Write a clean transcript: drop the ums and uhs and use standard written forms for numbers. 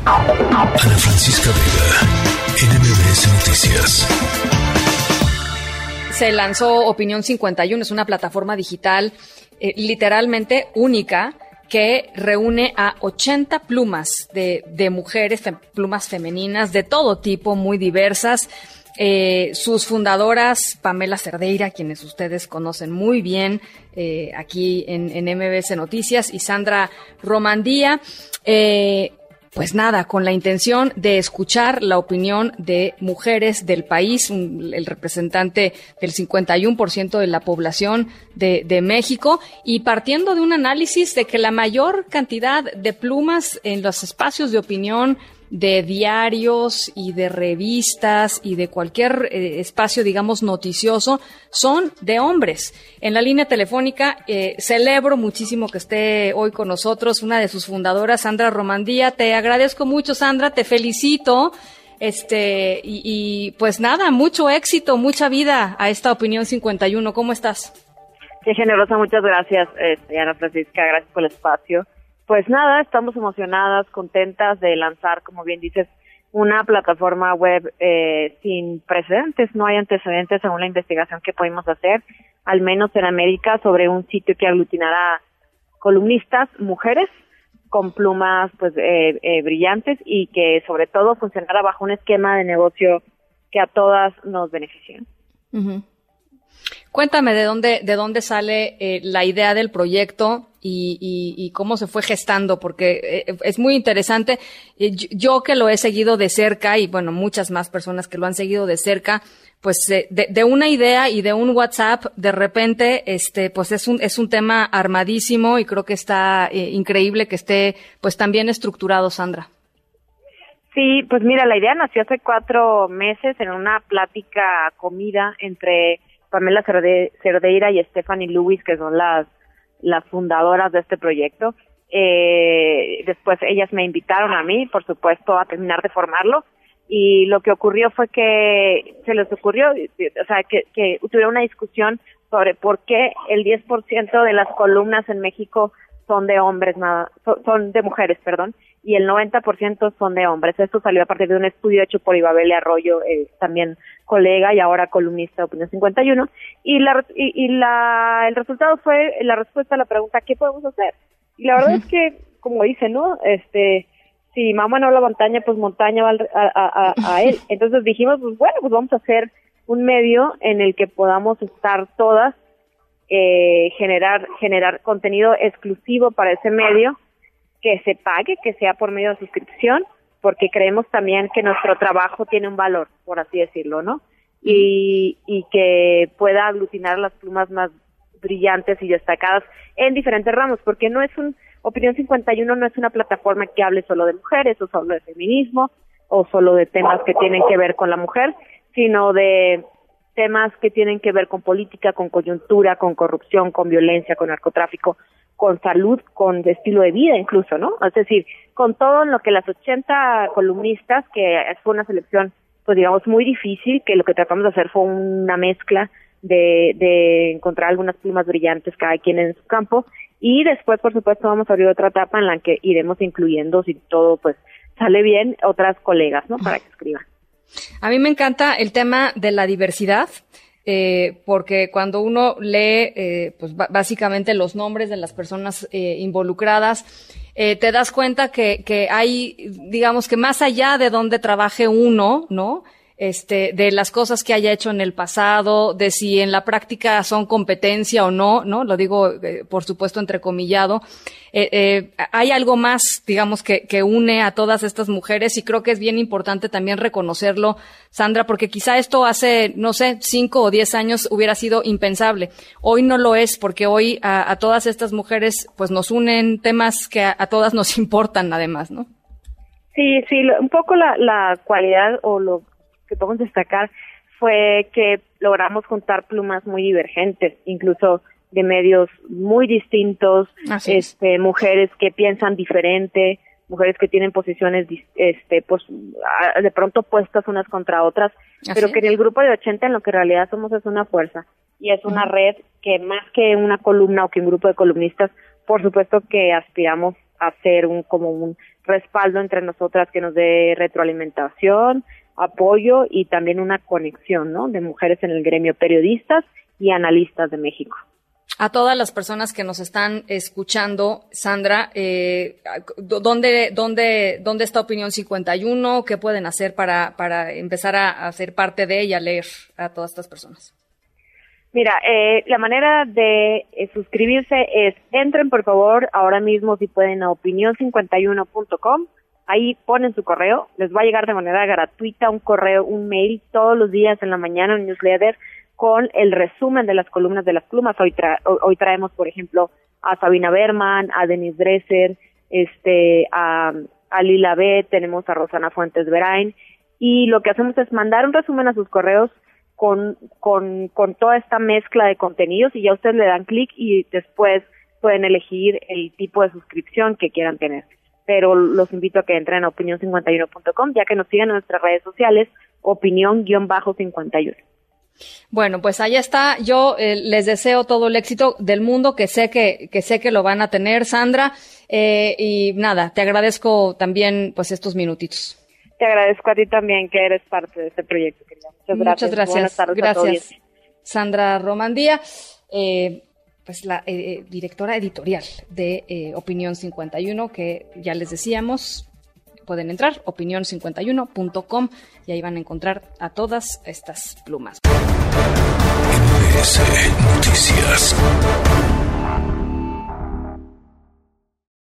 Ana Francisca Vega, NMBS Noticias. Se lanzó Opinión 51, es una plataforma digital literalmente única que reúne a 80 plumas de mujeres, plumas femeninas de todo tipo, muy diversas. Sus fundadoras, Pamela Cerdeira, quienes ustedes conocen muy bien aquí en MBS Noticias, y Sandra Romandía. Pues nada, con la intención de escuchar la opinión de mujeres del país, el representante del 51% de la población de México, y partiendo de un análisis de que la mayor cantidad de plumas en los espacios de opinión de diarios y de revistas y de cualquier espacio, digamos, noticioso, son de hombres. En la línea telefónica, celebro muchísimo que esté hoy con nosotros una de sus fundadoras, Sandra Romandía. Te agradezco mucho, Sandra, te felicito. Y pues nada, mucho éxito, mucha vida a esta Opinión 51. ¿Cómo estás? Qué generosa, muchas gracias, Ana Francisca, gracias por el espacio. Pues nada, estamos emocionadas, contentas de lanzar, como bien dices, una plataforma web sin precedentes. No hay antecedentes según la investigación que pudimos hacer, al menos en América, sobre un sitio que aglutinará columnistas, mujeres, con plumas pues brillantes, y que sobre todo funcionará bajo un esquema de negocio que a todas nos beneficie. Uh-huh. Cuéntame de dónde sale la idea del proyecto y cómo se fue gestando, porque es muy interesante. Yo que lo he seguido de cerca, y bueno, muchas más personas que lo han seguido de cerca, pues de una idea y de un WhatsApp, de repente, pues es un tema armadísimo, y creo que está increíble que esté pues tan bien estructurado, Sandra. Sí, pues mira, la idea nació hace 4 meses en una plática comida entre Pamela Cerdeira y Stephanie Lewis, que son las fundadoras de este proyecto. Después ellas me invitaron a mí, por supuesto, a terminar de formarlo, y lo que ocurrió fue que se les ocurrió, o sea, que tuviera una discusión sobre por qué el 10% de las columnas en México son de hombres, son de mujeres, perdón, y el 90% son de hombres. Esto salió a partir de un estudio hecho por Ibabel Arroyo, también colega y ahora columnista de Opinión 51, y el resultado fue la respuesta a la pregunta ¿qué podemos hacer? Y la verdad es que, como dice, ¿no? Si mamá no habla montaña, pues montaña va a él. Entonces dijimos, pues bueno, pues vamos a hacer un medio en el que podamos estar todas, generar contenido exclusivo para ese medio, que se pague, que sea por medio de suscripción, porque creemos también que nuestro trabajo tiene un valor, por así decirlo, ¿no? Y que pueda aglutinar las plumas más brillantes y destacadas en diferentes ramos, porque Opinión 51 no es una plataforma que hable solo de mujeres, o solo de feminismo, o solo de temas que tienen que ver con la mujer, sino de temas que tienen que ver con política, con coyuntura, con corrupción, con violencia, con narcotráfico, con salud, con estilo de vida incluso, ¿no? Es decir, con todo lo que las 80 columnistas, que fue una selección, pues digamos, muy difícil, que lo que tratamos de hacer fue una mezcla de encontrar algunas plumas brillantes cada quien en su campo, y después, por supuesto, vamos a abrir otra etapa en la que iremos incluyendo, si todo pues sale bien, otras colegas, ¿no? Para que escriban. A mí me encanta el tema de la diversidad, porque cuando uno lee, pues básicamente los nombres de las personas involucradas, te das cuenta que hay, digamos que más allá de donde trabaje uno, ¿no? De las cosas que haya hecho en el pasado, de si en la práctica son competencia o no, ¿no? Lo digo, por supuesto, entrecomillado. Hay algo más, digamos, que une a todas estas mujeres, y creo que es bien importante también reconocerlo, Sandra, porque quizá esto hace, no sé, 5 o 10 años hubiera sido impensable. Hoy no lo es, porque hoy a todas estas mujeres, pues nos unen temas que a todas nos importan, además, ¿no? Sí, un poco la cualidad o lo que podemos destacar fue que logramos juntar plumas muy divergentes, incluso de medios muy distintos, mujeres que piensan diferente, mujeres que tienen posiciones pues de pronto puestas unas contra otras, pero que en el grupo de 80 en lo que en realidad somos es una fuerza, y es una red que más que una columna o que un grupo de columnistas, por supuesto que aspiramos a ser un respaldo entre nosotras, que nos dé retroalimentación, apoyo y también una conexión, ¿no?, de mujeres en el gremio, periodistas y analistas de México. A todas las personas que nos están escuchando, Sandra, ¿dónde está Opinión 51? ¿Qué pueden hacer para empezar a ser parte de ella, leer a todas estas personas? Mira, la manera de suscribirse es, entren por favor ahora mismo, si pueden, a opinion51.com. Ahí ponen su correo, les va a llegar de manera gratuita un correo, un mail todos los días en la mañana, un newsletter con el resumen de las columnas de las plumas. Hoy traemos, por ejemplo, a Sabina Berman, a Denise Dresser, a Lila B, tenemos a Rosana Fuentes Verain, y lo que hacemos es mandar un resumen a sus correos con toda esta mezcla de contenidos, y ya ustedes le dan clic y después pueden elegir el tipo de suscripción que quieran tener. Pero los invito a que entren a opinion51.com, ya que nos sigan en nuestras redes sociales, opinión-51. Bueno, pues ahí está. Yo les deseo todo el éxito del mundo, que sé que lo van a tener, Sandra. Y nada, te agradezco también pues estos minutitos. Te agradezco a ti también, que eres parte de este proyecto, querida. Muchas gracias. Buenas tardes. Gracias. Sandra Romandía, pues la directora editorial de Opinión 51, que ya les decíamos, pueden entrar, opinion51.com, y ahí van a encontrar a todas estas plumas. MBS Noticias.